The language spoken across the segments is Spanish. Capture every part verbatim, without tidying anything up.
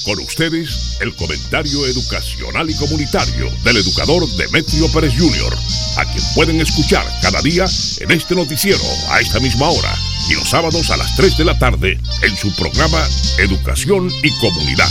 Con ustedes, el comentario educacional y comunitario del educador Demetrio Pérez junior, a quien pueden escuchar cada día en este noticiero a esta misma hora y los sábados a las tres de la tarde en su programa Educación y Comunidad.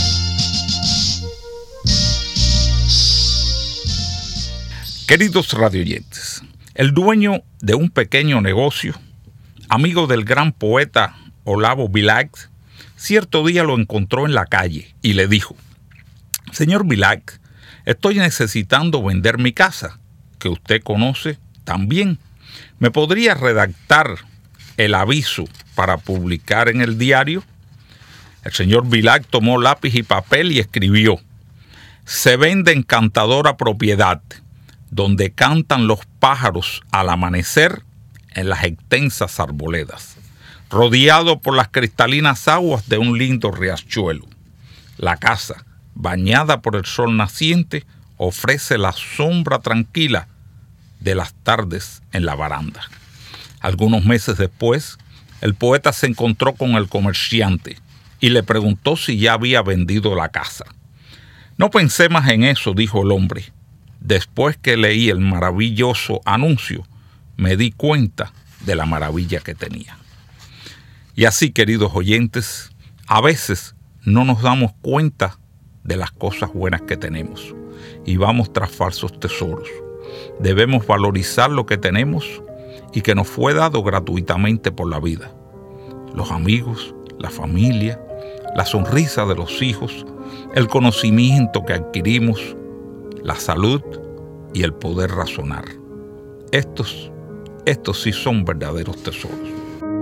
Queridos radioyentes, el dueño de un pequeño negocio, amigo del gran poeta Olavo Bilac, cierto día lo encontró en la calle y le dijo: «Señor Bilac, estoy necesitando vender mi casa, que usted conoce tan bien. ¿Me podría redactar el aviso para publicar en el diario?». El señor Bilac tomó lápiz y papel y escribió: «Se vende encantadora propiedad, donde cantan los pájaros al amanecer en las extensas arboledas, rodeado por las cristalinas aguas de un lindo riachuelo. La casa, bañada por el sol naciente, ofrece la sombra tranquila de las tardes en la baranda». Algunos meses después, el poeta se encontró con el comerciante y le preguntó si ya había vendido la casa. «No pensé más en eso», dijo el hombre. «Después que leí el maravilloso anuncio, me di cuenta de la maravilla que tenía». Y así, queridos oyentes, a veces no nos damos cuenta de las cosas buenas que tenemos y vamos tras falsos tesoros. Debemos valorizar lo que tenemos y que nos fue dado gratuitamente por la vida: los amigos, la familia, la sonrisa de los hijos, el conocimiento que adquirimos, la salud y el poder razonar. Estos, estos sí son verdaderos tesoros.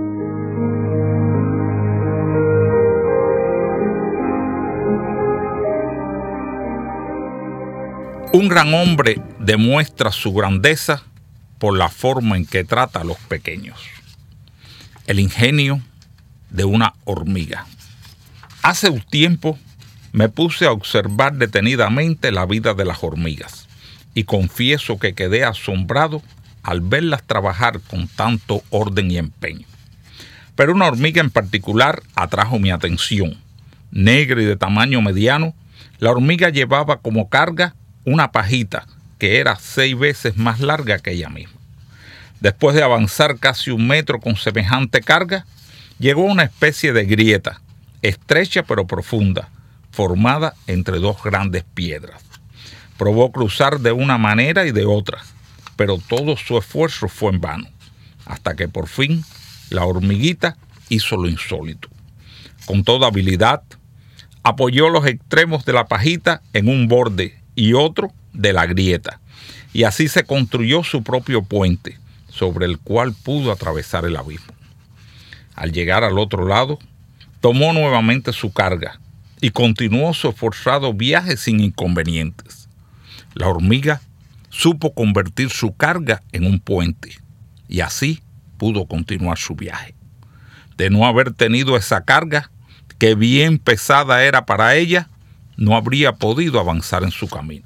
Un gran hombre demuestra su grandeza por la forma en que trata a los pequeños. El ingenio de una hormiga. Hace un tiempo me puse a observar detenidamente la vida de las hormigas y confieso que quedé asombrado al verlas trabajar con tanto orden y empeño. Pero una hormiga en particular atrajo mi atención. Negra y de tamaño mediano, la hormiga llevaba como carga una pajita que era seis veces más larga que ella misma. Después de avanzar casi un metro con semejante carga, llegó a una especie de grieta, estrecha pero profunda, formada entre dos grandes piedras. Probó cruzar de una manera y de otra, pero todo su esfuerzo fue en vano, hasta que por fin la hormiguita hizo lo insólito. Con toda habilidad, apoyó los extremos de la pajita en un borde y otro de la grieta, y así se construyó su propio puente, sobre el cual pudo atravesar el abismo. Al llegar al otro lado, tomó nuevamente su carga y continuó su esforzado viaje sin inconvenientes. La hormiga supo convertir su carga en un puente, y así pudo continuar su viaje. De no haber tenido esa carga, que bien pesada era para ella, no habría podido avanzar en su camino.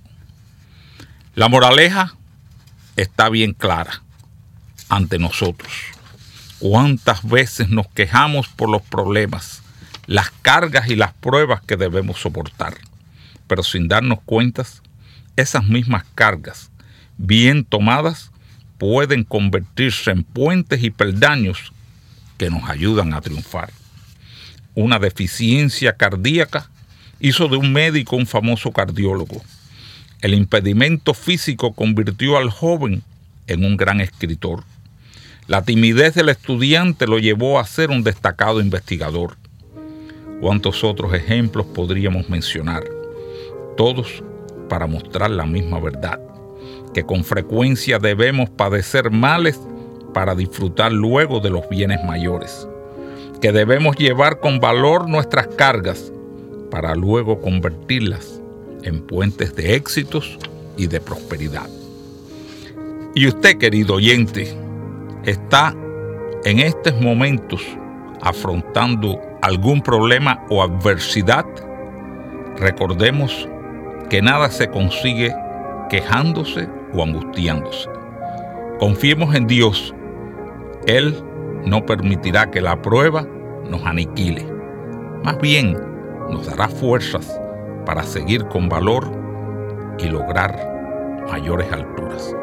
La moraleja está bien clara ante nosotros. ¿Cuántas veces nos quejamos por los problemas, las cargas y las pruebas que debemos soportar? Pero sin darnos cuenta, esas mismas cargas, bien tomadas, pueden convertirse en puentes y peldaños que nos ayudan a triunfar. Una deficiencia cardíaca hizo de un médico un famoso cardiólogo. El impedimento físico convirtió al joven en un gran escritor. La timidez del estudiante lo llevó a ser un destacado investigador. ¿Cuántos otros ejemplos podríamos mencionar? Todos para mostrar la misma verdad, que con frecuencia debemos padecer males para disfrutar luego de los bienes mayores, que debemos llevar con valor nuestras cargas para luego convertirlas en puentes de éxitos y de prosperidad. Y usted, querido oyente, está en estos momentos afrontando algún problema o adversidad. Recordemos que nada se consigue quejándose o angustiándose. Confiemos en Dios. Él no permitirá que la prueba nos aniquile. Más bien, nos dará fuerzas para seguir con valor y lograr mayores alturas.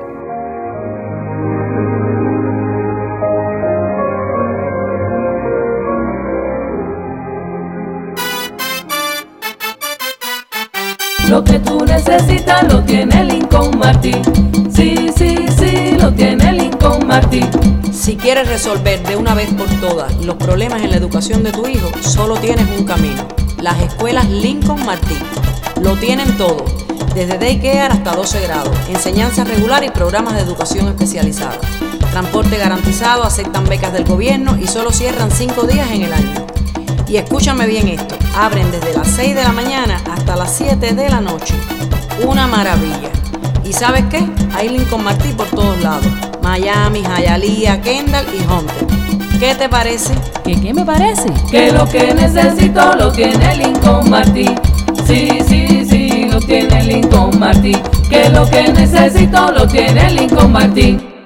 Lo que tú necesitas lo tiene Lincoln Martin. Sí, sí, sí, lo tiene Lincoln Martin. Si quieres resolver de una vez por todas los problemas en la educación de tu hijo, solo tienes un camino: las escuelas Lincoln Martin. Lo tienen todo, desde daycare hasta doce grados, enseñanza regular y programas de educación especializada. Transporte garantizado, aceptan becas del gobierno y solo cierran cinco días en el año. Y escúchame bien esto, abren desde las seis de la mañana hasta las siete de la noche. Una maravilla. ¿Y sabes qué? Hay Lincoln Martin por todos lados: Miami, Hialeah, Kendall y Hunter. ¿Qué te parece? ¿Qué qué me parece? Que lo que necesito lo tiene Lincoln Martin. Sí, sí, sí, lo tiene Lincoln Martin. Que lo que necesito lo tiene Lincoln Martin.